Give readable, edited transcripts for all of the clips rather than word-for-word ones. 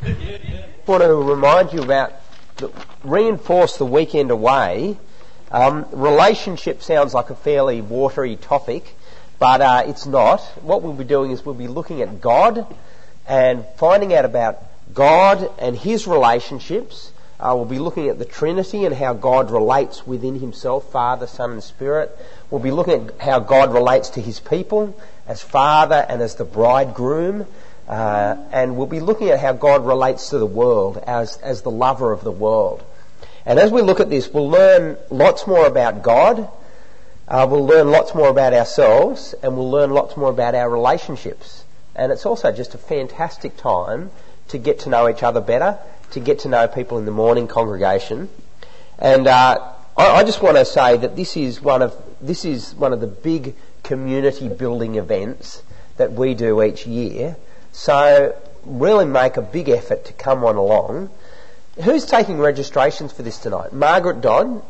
I want to remind you about, reinforce the weekend away. Relationship sounds like a fairly watery topic, but it's not. What we'll be doing is we'll be looking at God and finding out about God and His relationships. We'll be looking at the Trinity and how God relates within Himself, Father, Son and Spirit. We'll be looking at how God relates to His people as Father and as the bridegroom. And we'll be looking at how God relates to the world as the lover of the world. And as we look at this, we'll learn lots more about God, we'll learn lots more about ourselves, and we'll learn lots more about our relationships. And it's also just a fantastic time to get to know each other better, to get to know people in the morning congregation. And I just want to say that this is one of the big community building events that we do each year. So really make a big effort to come on along. Who's taking registrations for this tonight? Margaret Dodd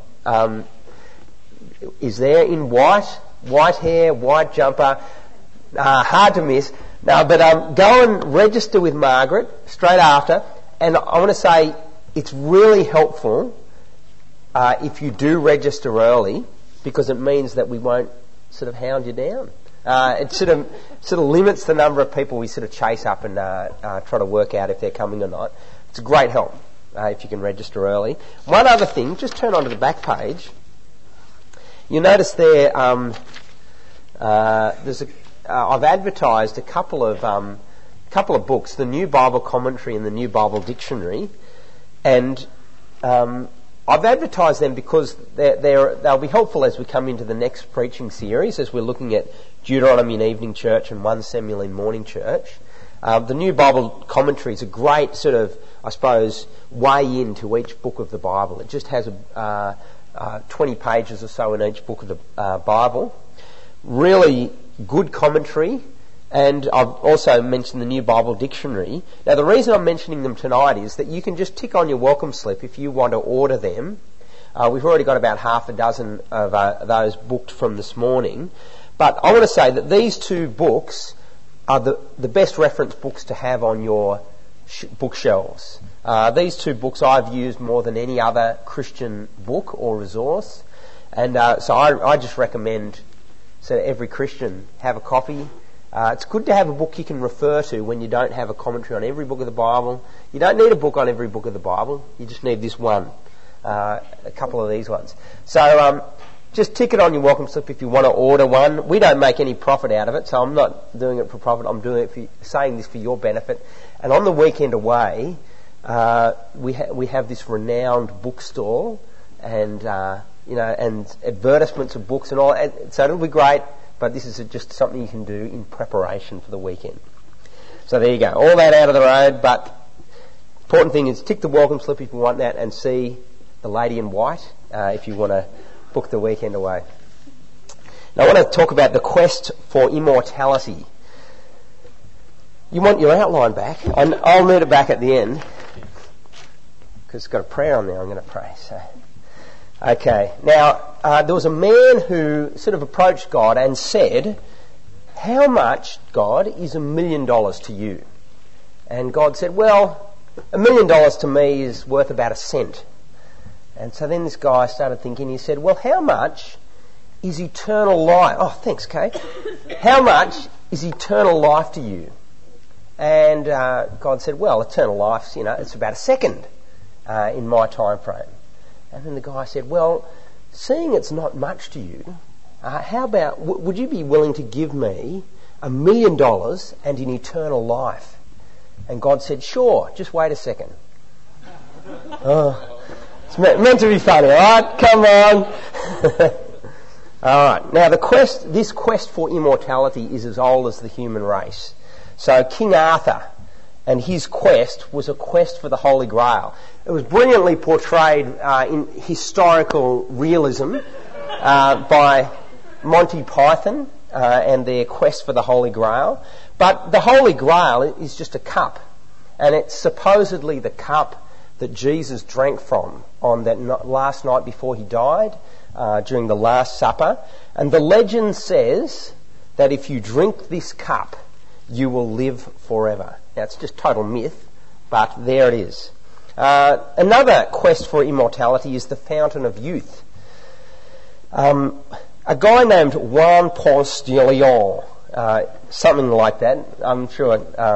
is there in white hair, white jumper, hard to miss. No, but go and register with Margaret straight after. And I want to say it's really helpful if you do register early, because it means that we won't sort of hound you down. It sort of limits the number of people we sort of chase up and try to work out if they're coming or not. It's a great help if you can register early. One other thing, just turn onto the back page. You'll notice there I've advertised a couple of books, the New Bible Commentary and the New Bible Dictionary, and I've advertised them because they'll be helpful as we come into the next preaching series, as we're looking at Deuteronomy in evening church and 1 Samuel in morning church. The New Bible Commentary is a great sort of, I suppose, way into each book of the Bible. It just has 20 pages or so in each book of the Bible. Really good commentary. And I've also mentioned the New Bible Dictionary. Now, the reason I'm mentioning them tonight is that you can just tick on your welcome slip if you want to order them. We've already got about half a dozen of those booked from this morning. But I want to say that these two books are the best reference books to have on your bookshelves. These two books I've used more than any other Christian book or resource. And so I just recommend every Christian have a copy. It's good to have a book you can refer to when you don't have a commentary on every book of the Bible. You don't need a book on every book of the Bible. You just need this one, a couple of these ones. So just tick it on your welcome slip if you want to order one. We don't make any profit out of it, so I'm not doing it for profit. I'm doing it saying this for your benefit. And on the weekend away, we have this renowned bookstore, and and advertisements of books and all. So it'll be great. But this is just something you can do in preparation for the weekend. So there you go. All that out of the road, but important thing is tick the welcome slip if you want that, and see the lady in white if you want to book the weekend away. Now I want to talk about the quest for immortality. You want your outline back, and I'll need it back at the end because it's got a prayer on there. I'm going to pray. So. Okay, now there was a man who sort of approached God and said, "How much, God, is $1 million to you?" And God said, "Well, $1 million to me is worth about a cent." And so then this guy started thinking. He said, "Well, how much is eternal life?" Oh, thanks, Kate. "How much is eternal life to you?" And God said, "Well, eternal life's, it's about a second in my time frame." And then the guy said, "Well, seeing it's not much to you, how about, would you be willing to give me $1 million and an eternal life?" And God said, "Sure, just wait a second." Oh, it's meant to be funny, alright? Come on. Alright, now this quest for immortality is as old as the human race. So King Arthur and his quest was a quest for the Holy Grail. It was brilliantly portrayed in historical realism by Monty Python and their quest for the Holy Grail. But the Holy Grail is just a cup, and it's supposedly the cup that Jesus drank from on that last night before he died, during the Last Supper. And the legend says that if you drink this cup, you will live forever. Now, it's just total myth, but there it is. Another quest for immortality is the fountain of youth. A guy named Juan Ponce de Leon, something like that. I'm sure.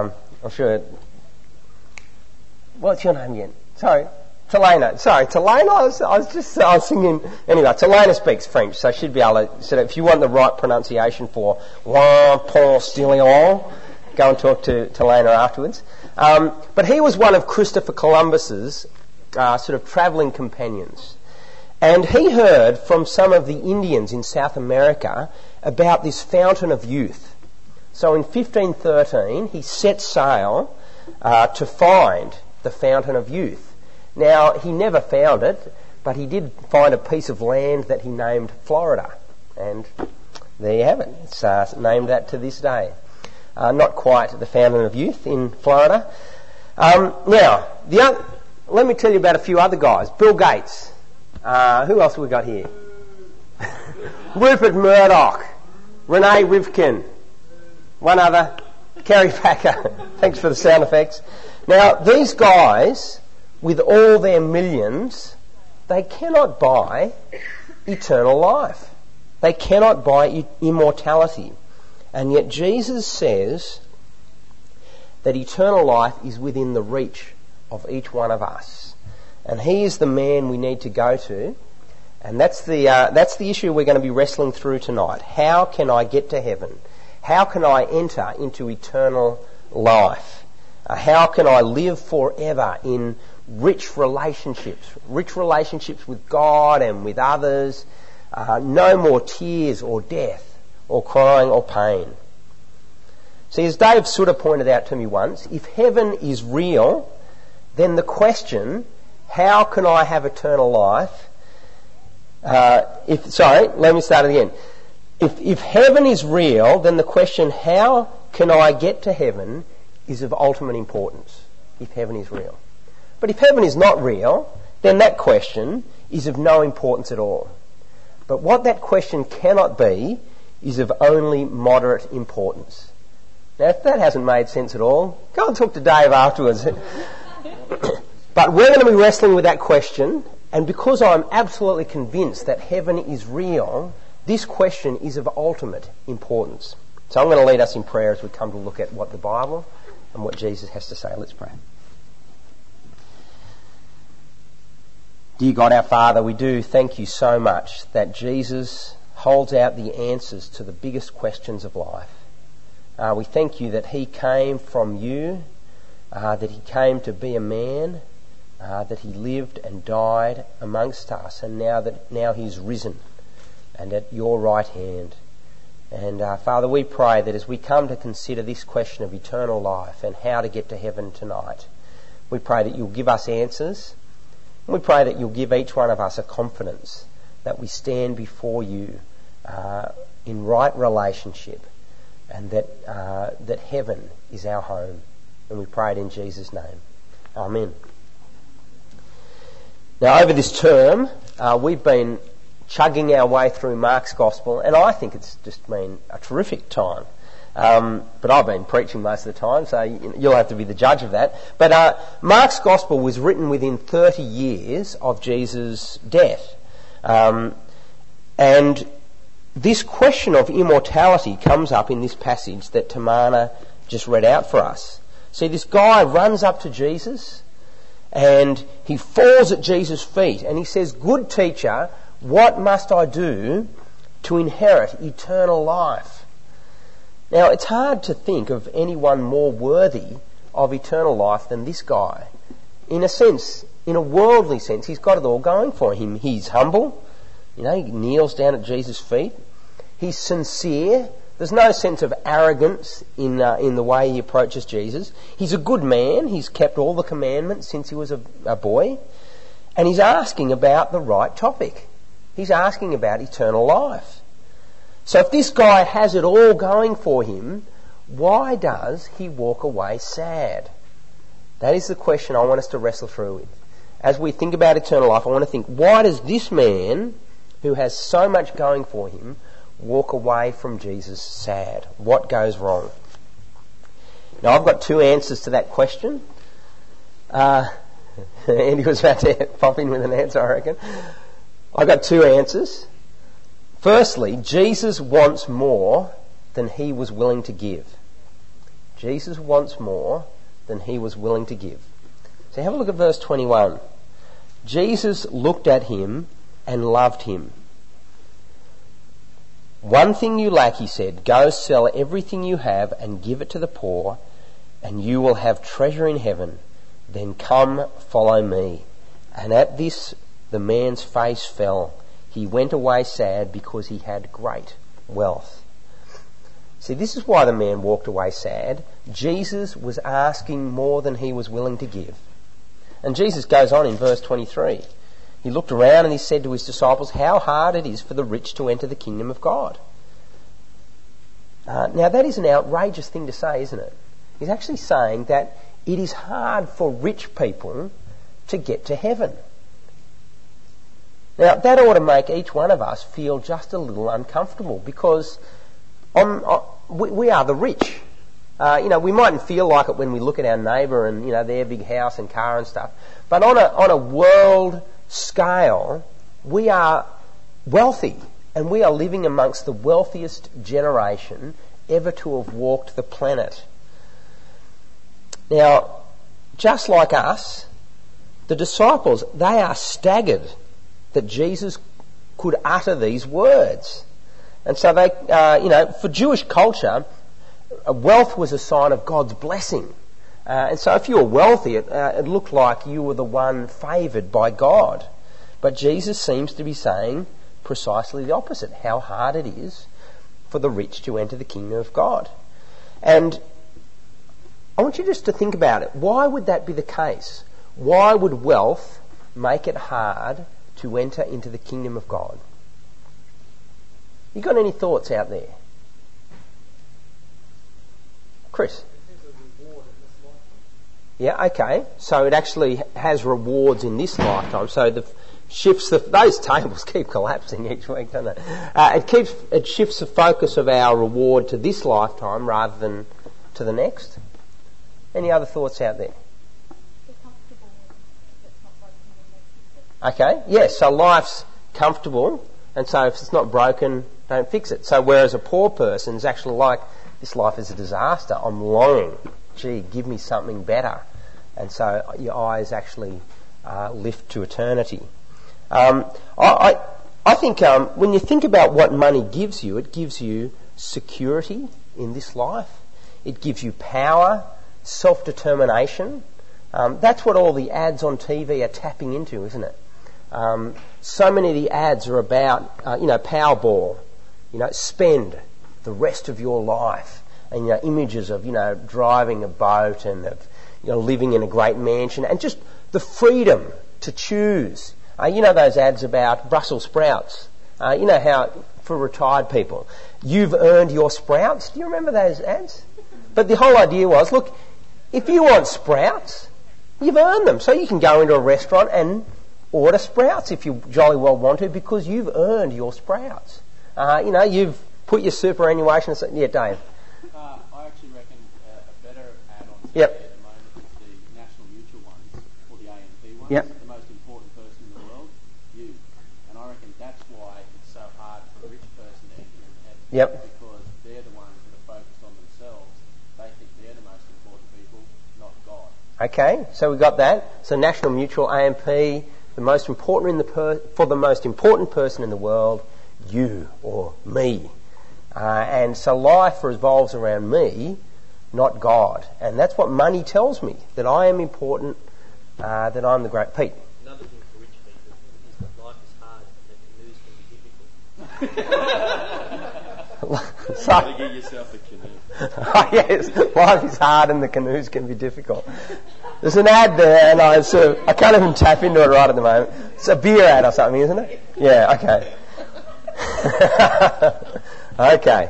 What's your name again? Sorry, Telena. I was singing. Anyway, Telena speaks French, so she'd be able to. So if you want the right pronunciation for Juan Ponce de Leon, go and talk to Telena afterwards. But he was one of Christopher Columbus's sort of travelling companions. And he heard from some of the Indians in South America about this fountain of youth. So in 1513, he set sail to find the fountain of youth. Now, he never found it, but he did find a piece of land that he named Florida. And there you have it. It's named that to this day. Not quite the fountain of youth in Florida. Now, let me tell you about a few other guys. Bill Gates. Who else have we got here? Rupert Murdoch, Renee Rivkin, one other, Kerry Packer. Thanks for the sound effects. Now, these guys, with all their millions, they cannot buy eternal life. They cannot buy immortality. And yet Jesus says that eternal life is within the reach of each one of us. And he is the man we need to go to. And that's the issue we're going to be wrestling through tonight. How can I get to heaven? How can I enter into eternal life? How can I live forever in rich relationships with God and with others? No more tears or death or crying or pain. See, as Dave Sutter pointed out to me once, if heaven is real, then the question, how can I have eternal life? Let me start again. If heaven is real, then the question, how can I get to heaven, is of ultimate importance, if heaven is real. But if heaven is not real, then that question is of no importance at all. But what that question cannot be is of only moderate importance. Now, if that hasn't made sense at all, go and talk to Dave afterwards. But we're going to be wrestling with that question, and because I'm absolutely convinced that heaven is real, this question is of ultimate importance. So I'm going to lead us in prayer as we come to look at what the Bible and what Jesus has to say. Let's pray. Dear God, our Father, we do thank you so much that Jesus holds out the answers to the biggest questions of life. We thank you that he came from you, that he came to be a man, that he lived and died amongst us, and now he's risen and at your right hand. And Father, we pray that as we come to consider this question of eternal life and how to get to heaven tonight, we pray that you'll give us answers, and we pray that you'll give each one of us a confidence that we stand before you in right relationship, and that heaven is our home. And we pray it in Jesus' name. Amen. Now, over this term, we've been chugging our way through Mark's Gospel, and I think it's just been a terrific time. But I've been preaching most of the time, so you'll have to be the judge of that. But Mark's Gospel was written within 30 years of Jesus' death. And this question of immortality comes up in this passage that Tamana just read out for us. See, this guy runs up to Jesus and he falls at Jesus' feet and he says, "Good teacher, what must I do to inherit eternal life?" Now, it's hard to think of anyone more worthy of eternal life than this guy. In a sense, in a worldly sense, he's got it all going for him. He's humble, he kneels down at Jesus' feet. He's sincere. There's no sense of arrogance in the way he approaches Jesus. He's a good man. He's kept all the commandments since he was a boy. And he's asking about the right topic. He's asking about eternal life. So if this guy has it all going for him, why does he walk away sad? That is the question I want us to wrestle through with. As we think about eternal life, I want to think, why does this man, who has so much going for him, walk away from Jesus sad? What goes wrong? Now, I've got two answers to that question. Andy was about to pop in with an answer, I reckon. I've got two answers. Firstly, Jesus wants more than he was willing to give. Jesus wants more than he was willing to give. So have a look at verse 21. Jesus looked at him and loved him. One thing you lack, he said, go sell everything you have and give it to the poor, and you will have treasure in heaven. Then come, follow me. And at this the man's face fell. He went away sad because he had great wealth. See, this is why the man walked away sad. Jesus was asking more than he was willing to give. And Jesus goes on in verse 23. He looked around and he said to his disciples, how hard it is for the rich to enter the kingdom of God. Now that is an outrageous thing to say, isn't it? He's actually saying that it is hard for rich people to get to heaven. Now that ought to make each one of us feel just a little uncomfortable, because we are the rich. We mightn't feel like it when we look at our neighbour and their big house and car and stuff, but on a world scale, we are wealthy, and we are living amongst the wealthiest generation ever to have walked the planet. Now, just like us, the disciples, they are staggered that Jesus could utter these words. And so they, for Jewish culture, wealth was a sign of God's blessing. And so if you were wealthy, it looked like you were the one favoured by God. But Jesus seems to be saying precisely the opposite, how hard it is for the rich to enter the kingdom of God. And I want you just to think about it. Why would that be the case? Why would wealth make it hard to enter into the kingdom of God? You got any thoughts out there? Chris? Yeah, okay. So it actually has rewards in this lifetime. So those tables keep collapsing each week, don't they? It shifts the focus of our reward to this lifetime rather than to the next. Any other thoughts out there? Okay, yes. So life's comfortable, and so if it's not broken, don't fix it. So whereas a poor person is actually like, this life is a disaster, I'm longing, gee, give me something better. And so your eyes actually lift to eternity. I think when you think about what money gives you, it gives you security in this life. It gives you power, self-determination. That's what all the ads on TV are tapping into, isn't it? So many of the ads are about, Powerball, spend the rest of your life, and images of driving a boat and of living in a great mansion, and just the freedom to choose. Those ads about Brussels sprouts. How for retired people, you've earned your sprouts. Do you remember those ads? But the whole idea was, look, if you want sprouts, you've earned them. So you can go into a restaurant and order sprouts if you jolly well want to, because you've earned your sprouts. You've put your superannuation. Yeah, Dave. I actually reckon a better ad on TV Yep. at the moment is the National Mutual ones, or the AMP ones. Yep. The most important person in the world, you. And I reckon that's why it's so hard for a rich person to enter in heaven. Yep. Because they're the ones that are focused on themselves. They think they're the most important people, not God. Okay, so we got that. So National Mutual, AMP, the most important for the most important person in the world, you or me. And so life revolves around me, not God. And that's what money tells me, that I am important, that I'm the great Pete. Another thing for rich people is that life is hard and that canoes can be difficult. So, to get yourself a canoe. oh, yes, life is hard and the canoes can be difficult. There's an ad there, and I can't even tap into it right at the moment. It's a beer ad or something, isn't it? Yeah, okay. Okay.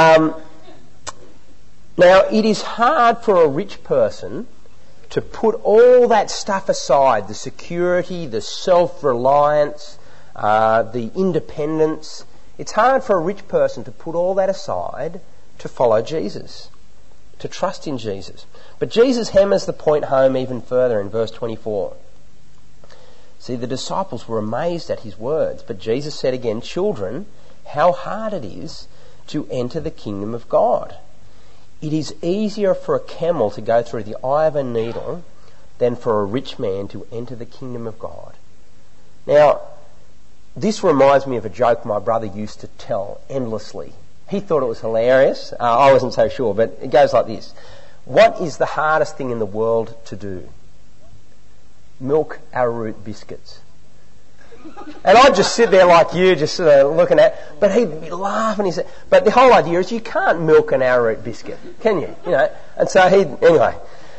Now, it is hard for a rich person to put all that stuff aside, the security, the self-reliance, the independence. It's hard for a rich person to put all that aside to follow Jesus, to trust in Jesus. But Jesus hammers the point home even further in verse 24. See, the disciples were amazed at his words, but Jesus said again, "Children, how hard it is to enter the kingdom of God. It is easier for a camel to go through the eye of a needle than for a rich man to enter the kingdom of God." Now, this reminds me of a joke my brother used to tell endlessly. He thought it was hilarious. I wasn't so sure, but it goes like this. What is the hardest thing in the world to do? Milk arrowroot biscuits. And I'd just sit there like you, just sort of looking at, but he'd be laughing. He said, but the whole idea is you can't milk an arrowroot biscuit, can you? You know, and so anyway.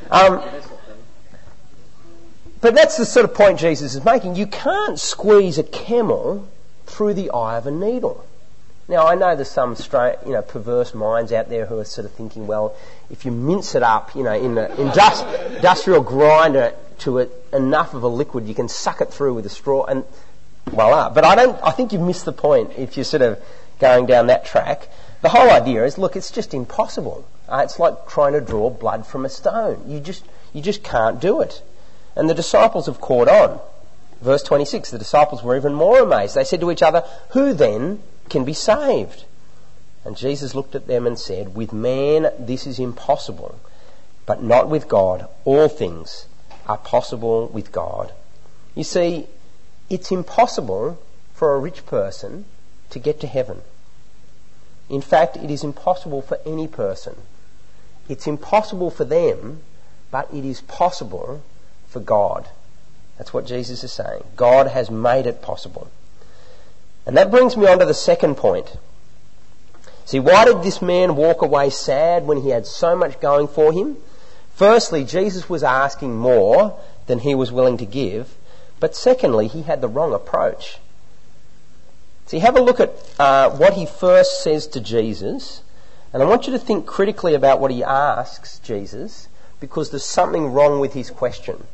But that's the sort of point Jesus is making. You can't squeeze a camel through the eye of a needle. Now, I know there's some perverse minds out there who are sort of thinking, well, if you mince it up, in an industrial grinder to enough of a liquid, you can suck it through with a straw, and voila. But I think you've missed the point if you're sort of going down that track. The whole idea is, look, it's just impossible. It's like trying to draw blood from a stone. You just can't do it. And the disciples have caught on. Verse 26, the disciples were even more amazed. They said to each other, "Who then can be saved?" And Jesus looked at them and said, "With man this is impossible, but not with God. All things are possible with God." You see, it's impossible for a rich person to get to heaven. In fact, it is impossible for any person. It's impossible for them, but it is possible for God. That's what Jesus is saying. God has made it possible. And that brings me on to the second point. See, why did this man walk away sad when he had so much going for him? Firstly, Jesus was asking more than he was willing to give. But secondly, he had the wrong approach. See, have a look at what he first says to Jesus. And I want you to think critically about what he asks Jesus, because there's something wrong with his question.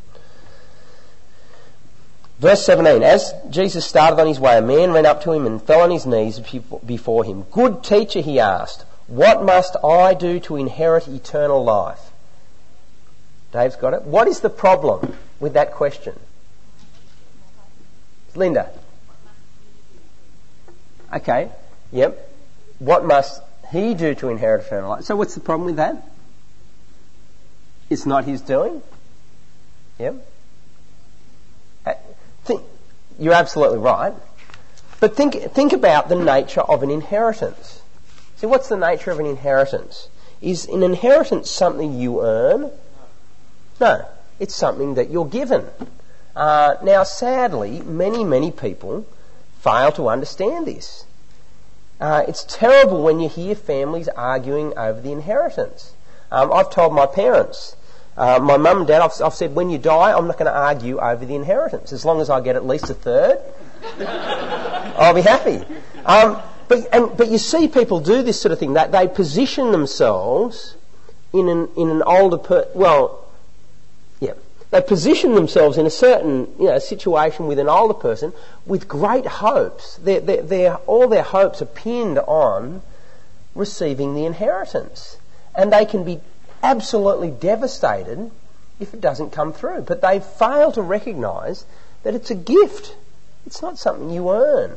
Verse 17, as Jesus started on his way, a man ran up to him and fell on his knees before him. "Good teacher," he asked, "what must I do to inherit eternal life?" Dave's got it. What is the problem with that question? Linda? Okay, yep. What must he do to inherit eternal life? So what's the problem with that? It's not his doing? Yep. You're absolutely right. But think about the nature of an inheritance. See, what's the nature of an inheritance? Is an inheritance something you earn? No, it's something that you're given. Now, sadly, many people fail to understand this. It's terrible when you hear families arguing over the inheritance. I've told my parents, my mum and dad, I've said, when you die, I'm not going to argue over the inheritance. As long as I get at least a third, I'll be happy. But you see people do this sort of thing. That they position themselves in an older they position themselves in a certain situation with an older person with great hopes. All their hopes are pinned on receiving the inheritance, and they can be absolutely devastated if it doesn't come through. But they fail to recognise that it's a gift. It's not something you earn.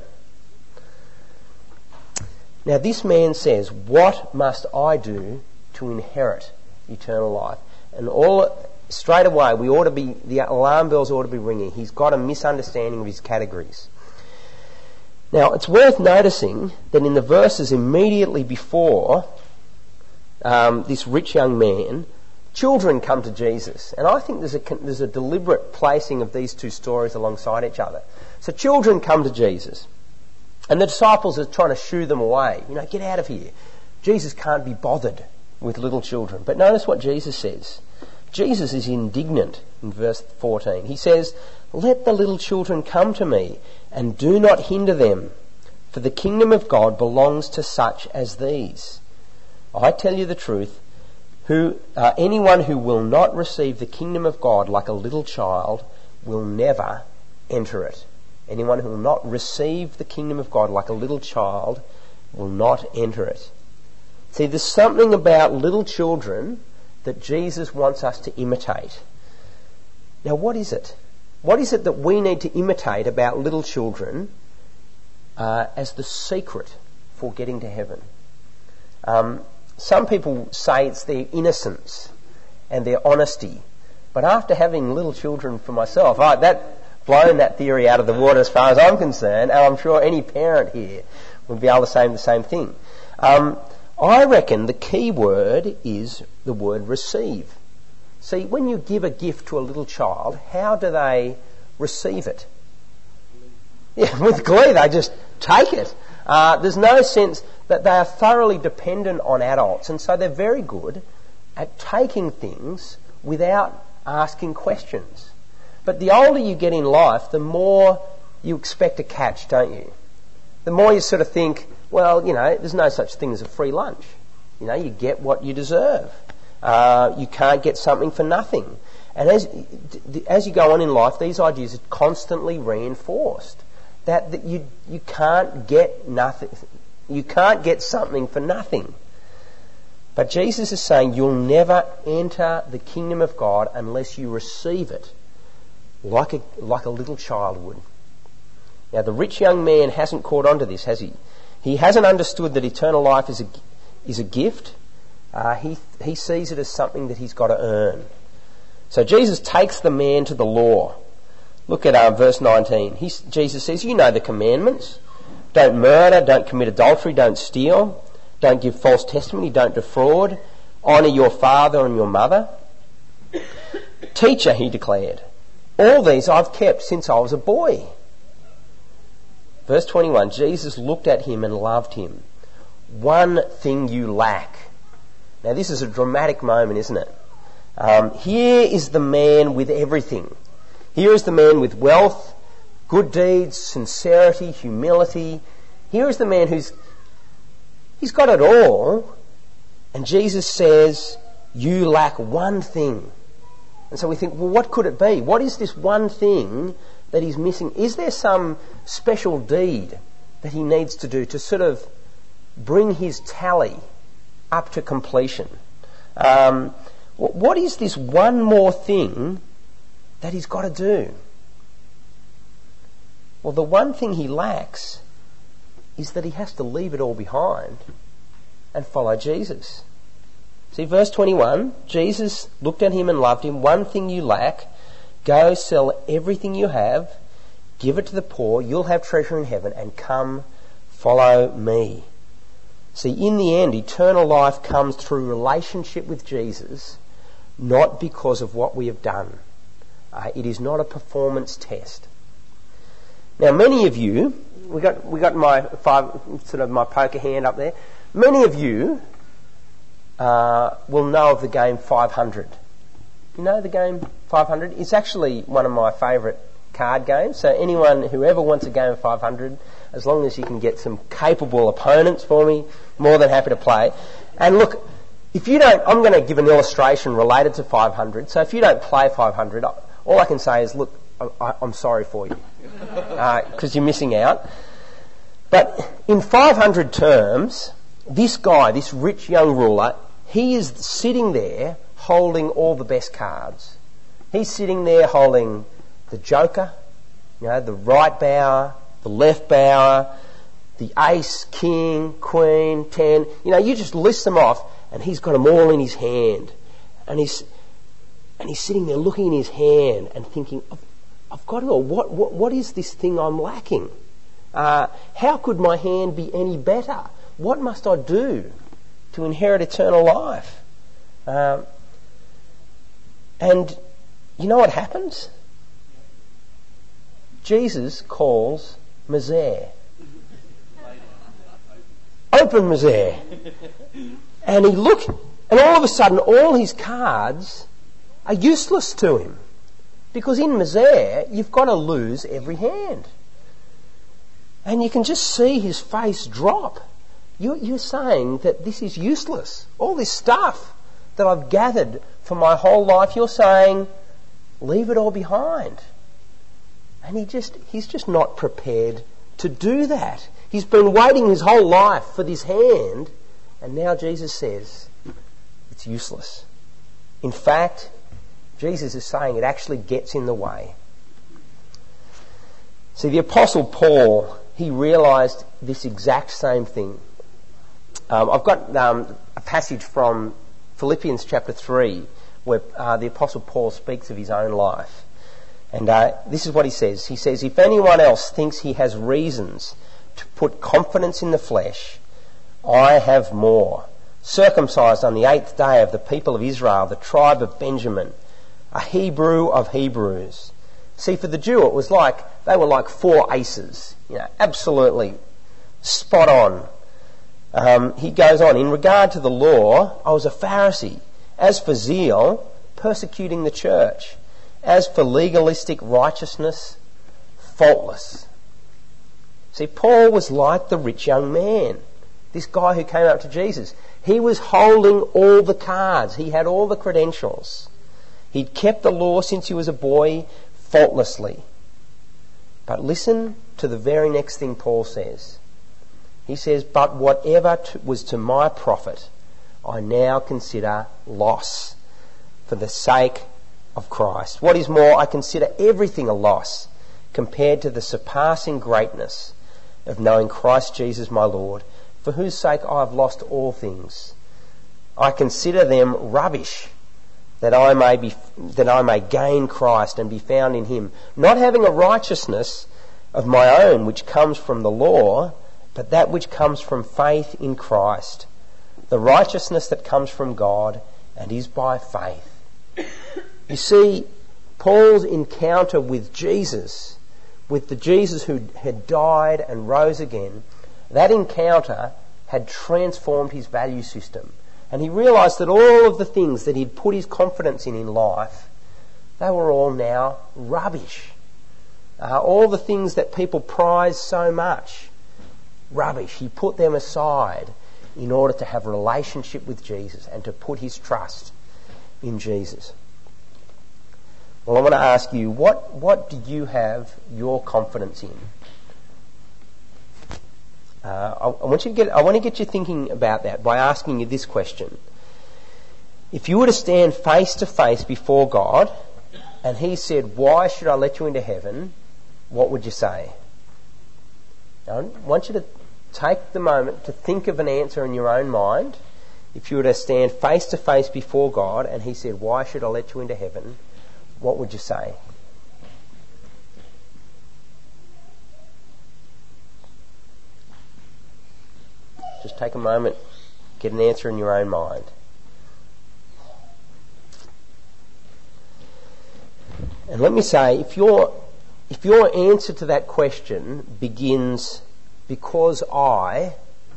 Now this man says, "What must I do to inherit eternal life?" And straight away, the alarm bells ought to be ringing. He's got a misunderstanding of his categories. Now, it's worth noticing that in the verses immediately before this rich young man, children come to Jesus. And I think there's a deliberate placing of these two stories alongside each other. So children come to Jesus. And the disciples are trying to shoo them away. Get out of here. Jesus can't be bothered with little children. But notice what Jesus says. Jesus is indignant in verse 14. He says, "Let the little children come to me, and do not hinder them, for the kingdom of God belongs to such as these. I tell you the truth, anyone who will not receive the kingdom of God like a little child will never enter it." Anyone who will not receive the kingdom of God like a little child will not enter it. See, there's something about little children that Jesus wants us to imitate. Now, what is it? What is it that we need to imitate about little children as the secret for getting to heaven? Some people say it's their innocence and their honesty. But after having little children for myself, blown that theory out of the water as far as I'm concerned, and I'm sure any parent here would be able to say the same thing. I reckon the key word is the word receive. See, when you give a gift to a little child, how do they receive it? Yeah, with glee, they just take it. There's no sense that they are thoroughly dependent on adults, and so they're very good at taking things without asking questions. But the older you get in life, the more you expect a catch, don't you? The more you sort of think, well, there's no such thing as a free lunch. You get what you deserve. You can't get something for nothing. And as you go on in life, these ideas are constantly reinforced. That you can't get nothing. You can't get something for nothing. But Jesus is saying you'll never enter the kingdom of God unless you receive it like a little child would. Now, the rich young man hasn't caught on to this, has he? He hasn't understood that eternal life is a gift. He sees it as something that he's got to earn. So Jesus takes the man to the law. Look at verse 19. Jesus says, you know the commandments. Don't murder, don't commit adultery, don't steal, don't give false testimony, don't defraud, honour your father and your mother. Teacher, he declared, all these I've kept since I was a boy. Verse 21, Jesus looked at him and loved him. One thing you lack. Now this is a dramatic moment, isn't it? Here is the man with everything. Here is the man with wealth, good deeds, sincerity, humility. Here is the man he's got it all. And Jesus says, you lack one thing. And so we think, well, what could it be? What is this one thing that he's missing? Is there some special deed that he needs to do to sort of bring his tally up to completion? What is this one more thing that he's got to do? Well, the one thing he lacks is that he has to leave it all behind and follow Jesus. See, verse 21, Jesus looked at him and loved him. One thing you lack, go sell everything you have, give it to the poor, you'll have treasure in heaven, and come follow me. See, in the end, eternal life comes through relationship with Jesus, not because of what we have done. It is not a performance test. Now, many of you, we got my poker hand up there. Many of you will know of the game 500. You know the game 500? It's actually one of my favourite card games. So anyone who ever wants a game of 500, as long as you can get some capable opponents for me, more than happy to play. And look, if you don't, I'm going to give an illustration related to 500. So if you don't play 500, all I can say is, look, I'm sorry for you, because you're missing out. But in 500 terms, this guy, this rich young ruler, he is sitting there holding all the best cards. He's sitting there holding the joker, the right bower, the left bower, the ace, king, queen, 10. You just list them off, and he's got them all in his hand. And he's sitting there looking in his hand and thinking, I've got it all. What is this thing I'm lacking? How could my hand be any better? What must I do to inherit eternal life? And you know what happens? Jesus calls Misere. Open Misere. And and all of a sudden all his cards are useless to him. Because in Misere, you've got to lose every hand. And you can just see his face drop. You're saying that this is useless. All this stuff that I've gathered for my whole life, you're saying, leave it all behind. And he's just not prepared to do that. He's been waiting his whole life for this hand, and now Jesus says, it's useless. In fact, Jesus is saying it actually gets in the way. See, the Apostle Paul, he realised this exact same thing. I've got a passage from Philippians chapter 3 where the Apostle Paul speaks of his own life. And this is what he says. He says, if anyone else thinks he has reasons to put confidence in the flesh, I have more. Circumcised on the 8th day of the people of Israel, the tribe of Benjamin, a Hebrew of Hebrews. See, for the Jew it was like, they were like 4 aces. Absolutely spot on. He goes on, in regard to the law, I was a Pharisee. As for zeal, persecuting the church. As for legalistic righteousness, faultless. See, Paul was like the rich young man, this guy who came up to Jesus. He was holding all the cards. He had all the credentials. He'd kept the law since he was a boy faultlessly. But listen to the very next thing Paul says. He says, but whatever was to my profit, I now consider loss for the sake of Christ. What is more, I consider everything a loss compared to the surpassing greatness of knowing Christ Jesus my Lord, for whose sake I have lost all things. I consider them rubbish, that I may gain Christ and be found in him, not having a righteousness of my own which comes from the law, but that which comes from faith in Christ, the righteousness that comes from God and is by faith. You see, Paul's encounter with Jesus, with the Jesus who had died and rose again, that encounter had transformed his value system. And he realised that all of the things that he'd put his confidence in life, they were all now rubbish. All the things that people prize so much, rubbish. He put them aside in order to have a relationship with Jesus and to put his trust in Jesus. Well, I want to ask you, what do you have your confidence in? I want to get you thinking about that by asking you this question. If you were to stand face to face before God and he said, why should I let you into heaven? What would you say? Now, I want you to take the moment to think of an answer in your own mind. If you were to stand face to face before God and he said, why should I let you into heaven? What would you say? Just take a moment, get an answer in your own mind. And let me say, if your answer to that question begins because I ...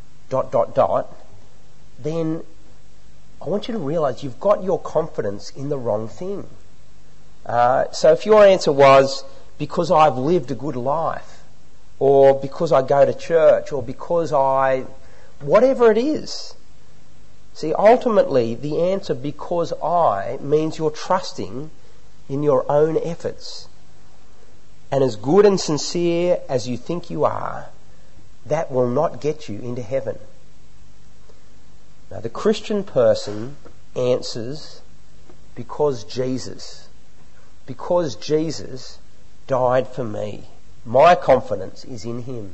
then I want you to realise you've got your confidence in the wrong thing. So if your answer was because I've lived a good life, or because I go to church, or because whatever it is. See, ultimately the answer because I means you're trusting in your own efforts. And as good and sincere as you think you are, that will not get you into heaven. Now, the Christian person answers because Jesus died for me. My confidence is in him.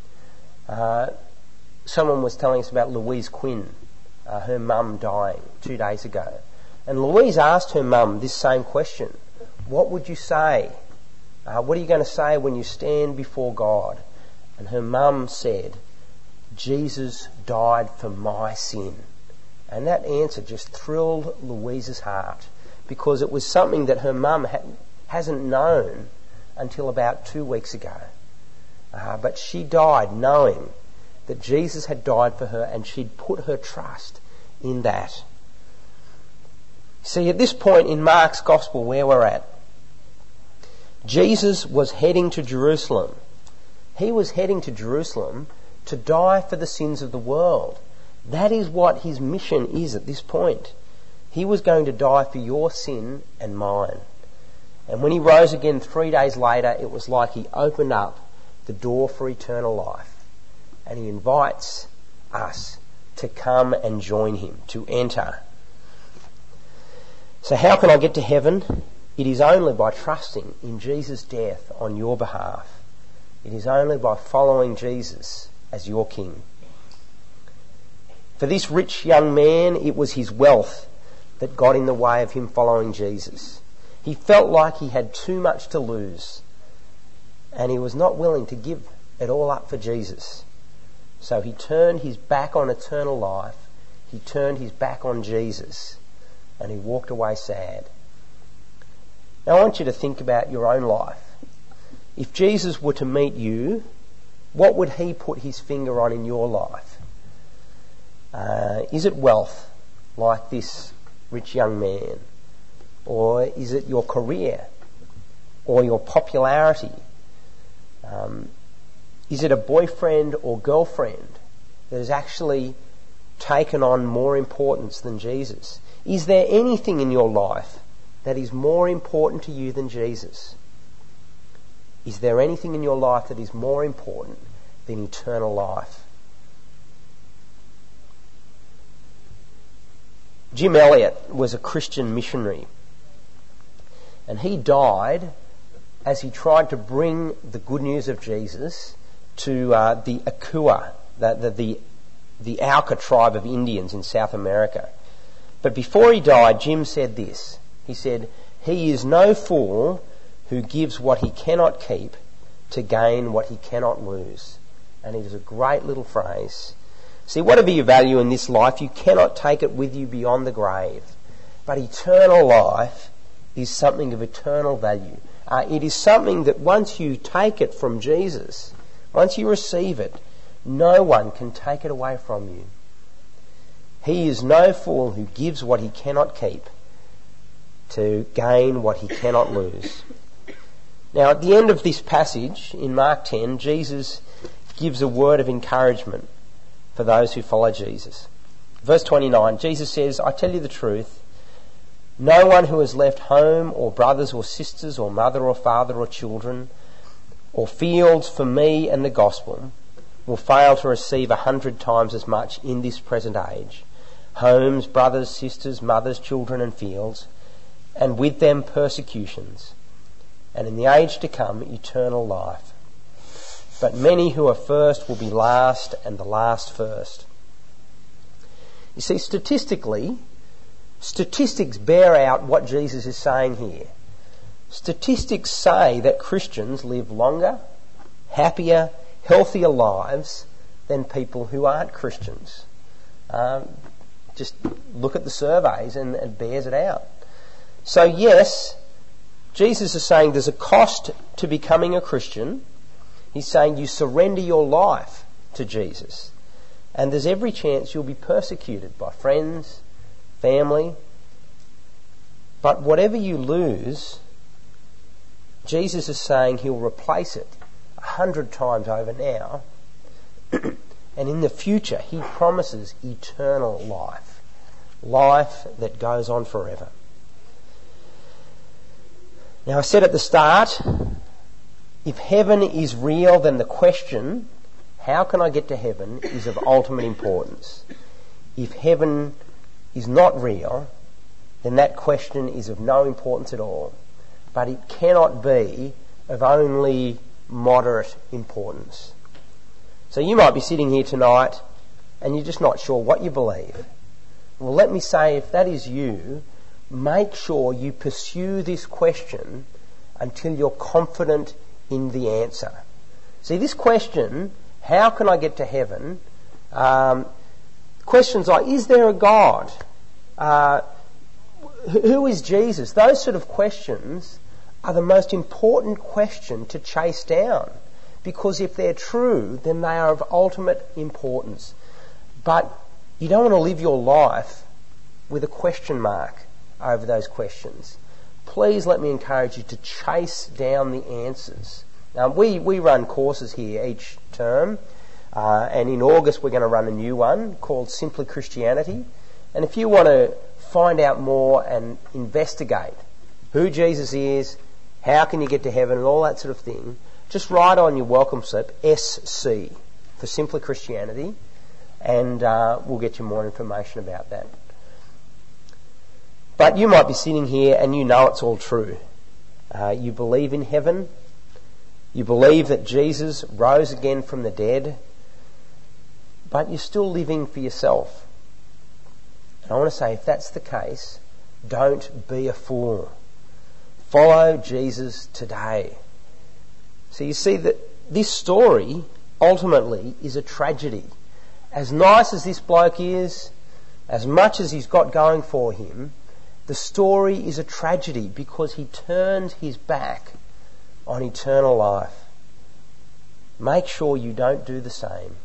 Someone was telling us about Louise Quinn, her mum dying 2 days ago. And Louise asked her mum this same question. What would you say? What are you going to say when you stand before God? And her mum said, Jesus died for my sin. And that answer just thrilled Louise's heart, because it was something that her mum hasn't known until about 2 weeks ago. But she died knowing that Jesus had died for her, and she'd put her trust in that. See, at this point in Mark's Gospel where we're at, Jesus was heading to Jerusalem. He was heading to Jerusalem to die for the sins of the world. That is what his mission is at this point. He was going to die for your sin and mine. And when he rose again 3 days later, it was like he opened up the door for eternal life. And he invites us to come and join him, to enter. So how can I get to heaven? It is only by trusting in Jesus' death on your behalf. It is only by following Jesus as your King. For this rich young man, it was his wealth that got in the way of him following Jesus. He felt like he had too much to lose, and he was not willing to give it all up for Jesus. So he turned his back on eternal life, he turned his back on Jesus, and he walked away sad. Now I want you to think about your own life. If Jesus were to meet you, what would he put his finger on in your life? Is it wealth, like this rich young man? Or is it your career? Or your popularity? Is it a boyfriend or girlfriend that has actually taken on more importance than Jesus? Is there anything in your life that is more important to you than Jesus? Is there anything in your life that is more important than eternal life? Jim Elliot was a Christian missionary, and he died as he tried to bring the good news of Jesus to the Akua, the Auca tribe of Indians in South America. But before he died, Jim said this. He said, "He is no fool who gives what he cannot keep to gain what he cannot lose." And it is a great little phrase. See, whatever you value in this life, you cannot take it with you beyond the grave. But eternal life is something of eternal value. It is something that once you take it from Jesus, once you receive it, no one can take it away from you. He is no fool who gives what he cannot keep to gain what he cannot lose. Now, at the end of this passage in Mark 10, Jesus gives a word of encouragement for those who follow Jesus. Verse 29, Jesus says, "I tell you the truth, no one who has left home or brothers or sisters or mother or father or children or fields for me and the gospel will fail to receive 100 times as much in this present age, homes, brothers, sisters, mothers, children and fields, and with them persecutions, and in the age to come eternal life. But many who are first will be last, and the last first." You see, statistics bear out what Jesus is saying here. Statistics say that Christians live longer, happier, healthier lives than people who aren't Christians. Just look at the surveys and it bears it out. So yes, Jesus is saying there's a cost to becoming a Christian. He's saying you surrender your life to Jesus. And there's every chance you'll be persecuted by friends, family. But whatever you lose, Jesus is saying he'll replace it 100 times over now. And in the future, he promises eternal life. Life that goes on forever. Now, I said at the start, if heaven is real, then the question, how can I get to heaven, is of ultimate importance. If heaven is not real, then that question is of no importance at all. But it cannot be of only moderate importance. So you might be sitting here tonight and you're just not sure what you believe. Well, let me say, if that is you, make sure you pursue this question until you're confident in the answer. See, this question, how can I get to heaven? Questions like, is there a God? Who is Jesus? Those sort of questions are the most important question to chase down. Because if they're true, then they are of ultimate importance. But you don't want to live your life with a question mark over those questions. Please let me encourage you to chase down the answers. Now, we run courses here each term, and in August we're going to run a new one called Simply Christianity. And if you want to find out more and investigate who Jesus is, how can you get to heaven and all that sort of thing, just write on your welcome slip SC for Simply Christianity, and we'll get you more information about that. But you might be sitting here and you know it's all true. You believe in heaven. You believe that Jesus rose again from the dead. But you're still living for yourself. And I want to say, if that's the case, don't be a fool. Follow Jesus today. So you see that this story ultimately is a tragedy. As nice as this bloke is, as much as he's got going for him, the story is a tragedy because he turned his back on eternal life. Make sure you don't do the same.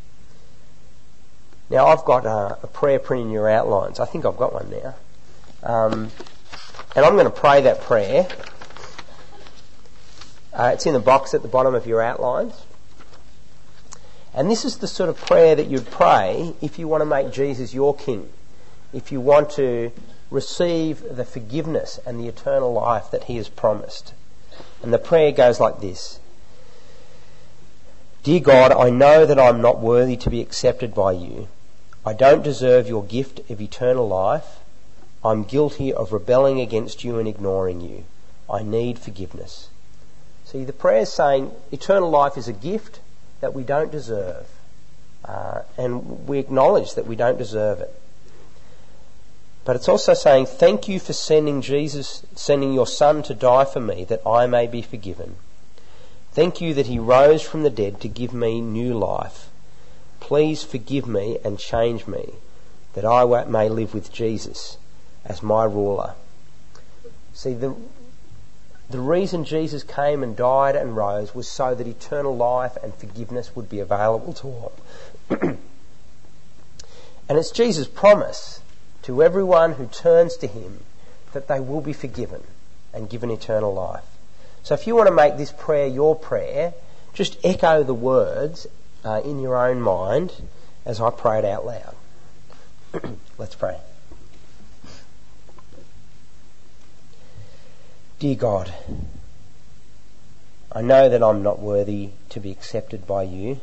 Now, I've got a prayer printed in your outlines. I think I've got one now. And I'm going to pray that prayer. It's in the box at the bottom of your outlines. And this is the sort of prayer that you'd pray if you want to make Jesus your King. If you want to receive the forgiveness and the eternal life that he has promised. And the prayer goes like this. Dear God, I know that I'm not worthy to be accepted by you. I don't deserve your gift of eternal life. I'm guilty of rebelling against you and ignoring you. I need forgiveness. See, the prayer is saying eternal life is a gift that we don't deserve. And we acknowledge that we don't deserve it. But it's also saying, thank you for sending your Son to die for me, that I may be forgiven. Thank you that he rose from the dead to give me new life. Please forgive me and change me, that I may live with Jesus as my ruler. See, the reason Jesus came and died and rose was so that eternal life and forgiveness would be available to all. And it's Jesus' promise to everyone who turns to him that they will be forgiven and given eternal life. So if you want to make this prayer your prayer, just echo the words in your own mind as I pray it out loud. Let's pray. Dear God, I know that I'm not worthy to be accepted by you.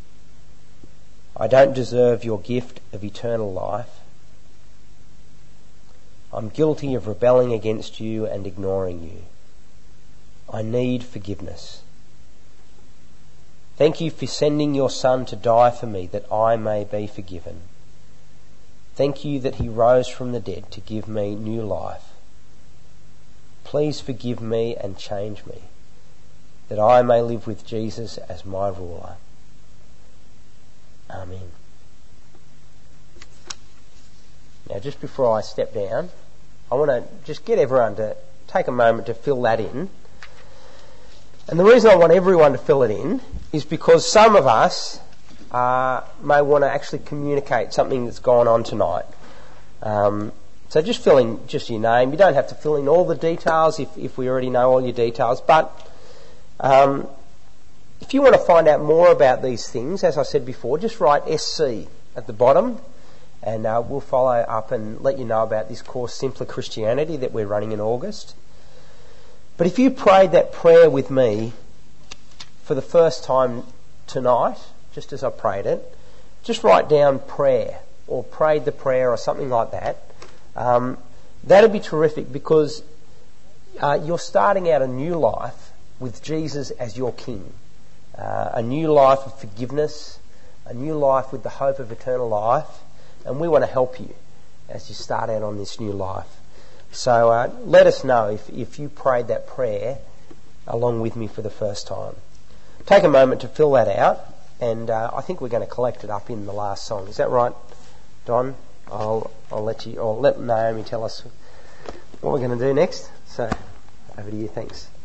I don't deserve your gift of eternal life. I'm guilty of rebelling against you and ignoring you. I need forgiveness. Thank you for sending your Son to die for me that I may be forgiven. Thank you that he rose from the dead to give me new life. Please forgive me and change me, that I may live with Jesus as my ruler. Amen. Now, just before I step down, I want to just get everyone to take a moment to fill that in. And the reason I want everyone to fill it in is because some of us may want to actually communicate something that's gone on tonight. So just fill in just your name. You don't have to fill in all the details if we already know all your details. But if you want to find out more about these things, as I said before, just write SC at the bottom. And we'll follow up and let you know about this course, Simpler Christianity, that we're running in August. But if you prayed that prayer with me for the first time tonight, just as I prayed it, just write down prayer or prayed the prayer or something like that. That'd be terrific because you're starting out a new life with Jesus as your King. A new life of forgiveness, a new life with the hope of eternal life. And we want to help you as you start out on this new life. So let us know if you prayed that prayer along with me for the first time. Take a moment to fill that out, and I think we're going to collect it up in the last song. Is that right, Don? I'll let Naomi tell us what we're going to do next. So over to you. Thanks.